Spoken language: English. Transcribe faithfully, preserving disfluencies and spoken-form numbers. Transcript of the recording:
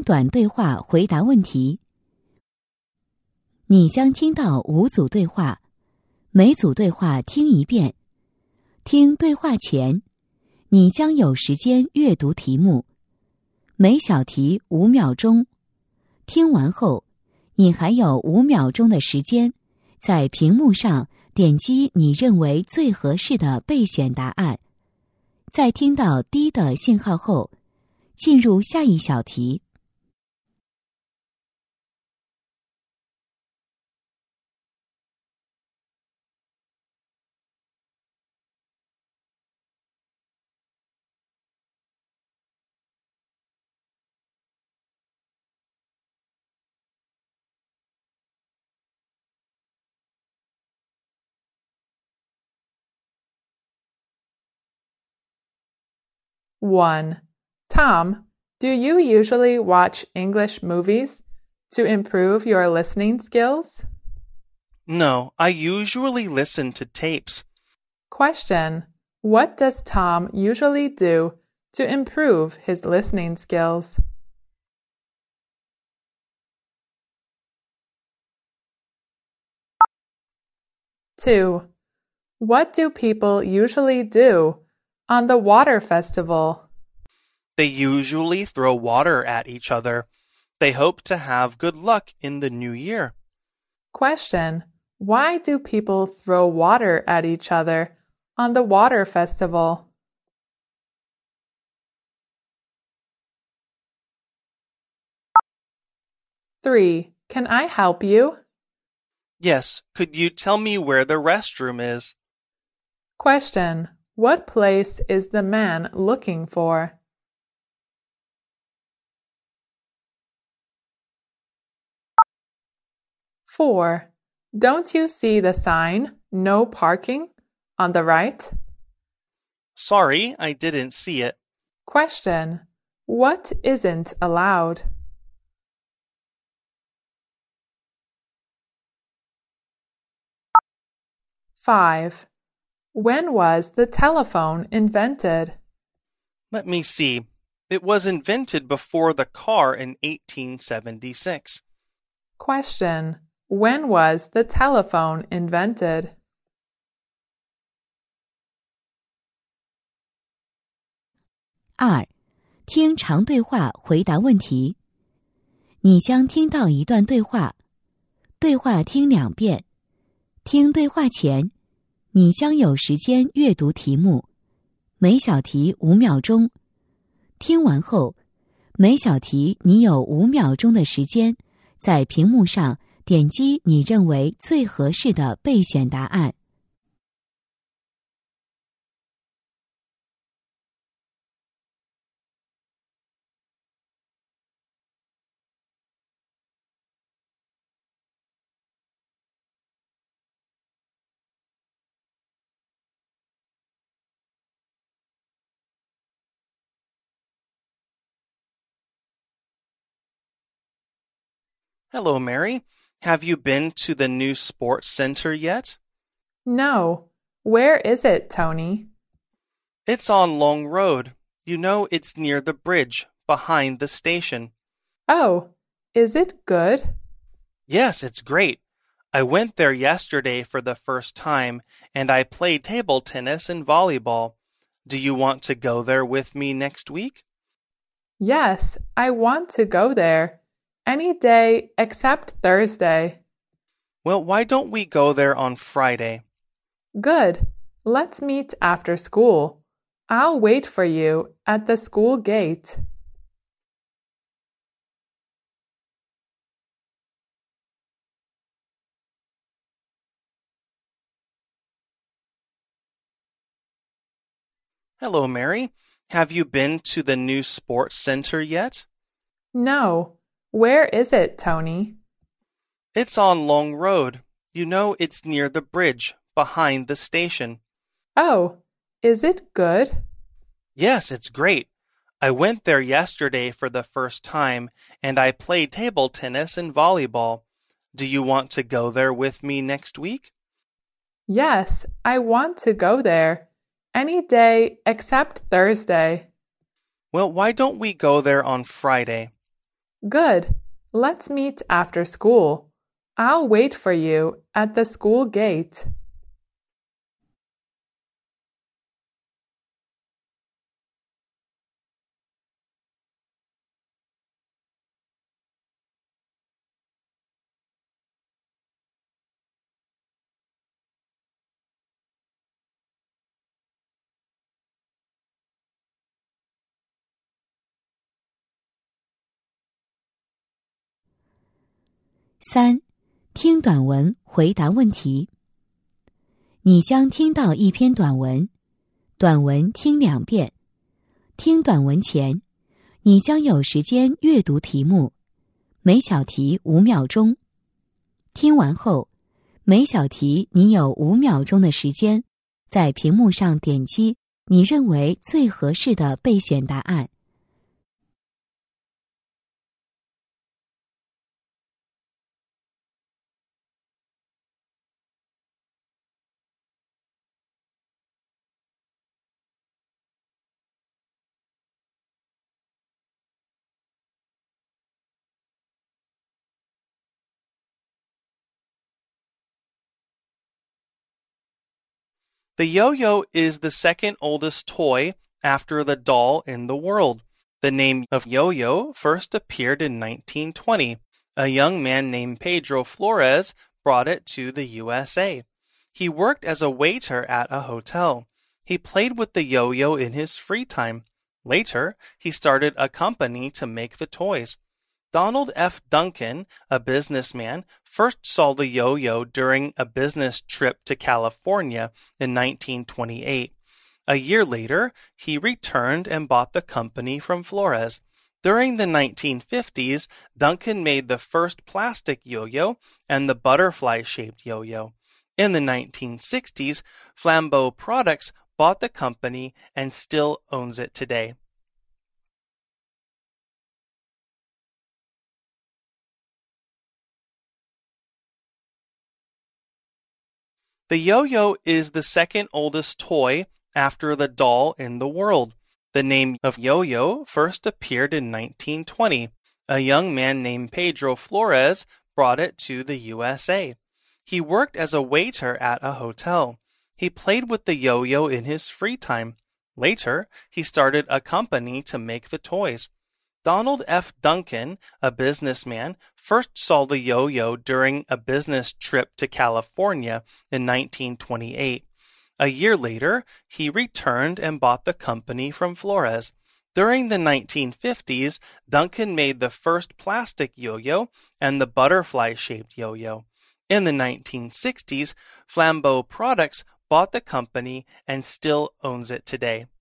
短对话回答问题。你将听到五组对话，每组对话听一遍。听对话前，你将有时间阅读题目，每小题五秒钟。听完后，你还有五秒钟的时间，在屏幕上点击你认为最合适的备选答案。在听到滴的信号后，进入下一小题。 one. Tom, do you usually watch English movies to improve your listening skills? No, I usually listen to tapes. Question. What does Tom usually do to improve his listening skills? two. What do people usually do on the water festival? They usually throw water at each other. They hope to have good luck in the new year. Question. Why do people throw water at each other on the water festival? three. Can I help you? Yes, could you tell me where the restroom is? Question. What place is the man looking for? four. Don't you see the sign, no parking, on the right? Sorry, I didn't see it. Question. What isn't allowed? five. When was the telephone invented? Let me see. It was invented before the car in eighteen seventy-six. Question. When was the telephone invented? 二，听长对话回答问题。你将听到一段对话，对话听两遍。听对话前，你将有时间阅读题目，每小题五秒钟。听完后，每小题你有五秒钟的时间，在屏幕上点击你认为最合适的备选答案。 Hello, Mary. Have you been to the new sports center yet? No. Where is it, Tony? It's on Long Road. You know, it's near the bridge, behind the station. Oh, is it good? Yes, it's great. I went there yesterday for the first time, and I played table tennis and volleyball. Do you want to go there with me next week? Yes, I want to go there. Any day except Thursday. Well, why don't we go there on Friday? Good. Let's meet after school. I'll wait for you at the school gate. Hello, Mary. Have you been to the new sports center yet? No. Where is it, Tony? It's on Long Road. You know, it's near the bridge, behind the station. Oh, is it good? Yes, it's great. I went there yesterday for the first time, and I played table tennis and volleyball. Do you want to go there with me next week? Yes, I want to go there. Any day except Thursday. Well, why don't we go there on Friday? Good. Let's meet after school. I'll wait for you at the school gate. 《三，听短文回答问题。你将听到一篇短文，短文听两遍。听短文前，你将有时间阅读题目，每小题五秒钟。听完后，每小题你有五秒钟的时间，在屏幕上点击你认为最合适的备选答案。 The yo-yo is the second oldest toy after the doll in the world. The name of yo-yo first appeared in nineteen twenty. A young man named Pedro Flores brought it to the U S A. He worked as a waiter at a hotel. He played with the yo-yo in his free time. Later, he started a company to make the toys. Donald F. Duncan, a businessman, first saw the yo-yo during a business trip to California in nineteen twenty-eight. A year later, he returned and bought the company from Flores. During the nineteen fifties, Duncan made the first plastic yo-yo and the butterfly-shaped yo-yo. In the nineteen sixties, Flambeau Products bought the company and still owns it today. The yo-yo is the second oldest toy after the doll in the world. The name of yo-yo first appeared in nineteen twenty. A young man named Pedro Flores brought it to the U S A. He worked as a waiter at a hotel. He played with the yo-yo in his free time. Later, he started a company to make the toys. Donald F. Duncan, a businessman, first saw the yo-yo during a business trip to California in nineteen twenty-eight. A year later, he returned and bought the company from Flores. During the nineteen fifties, Duncan made the first plastic yo-yo and the butterfly-shaped yo-yo. In the nineteen sixties, Flambeau Products bought the company and still owns it today.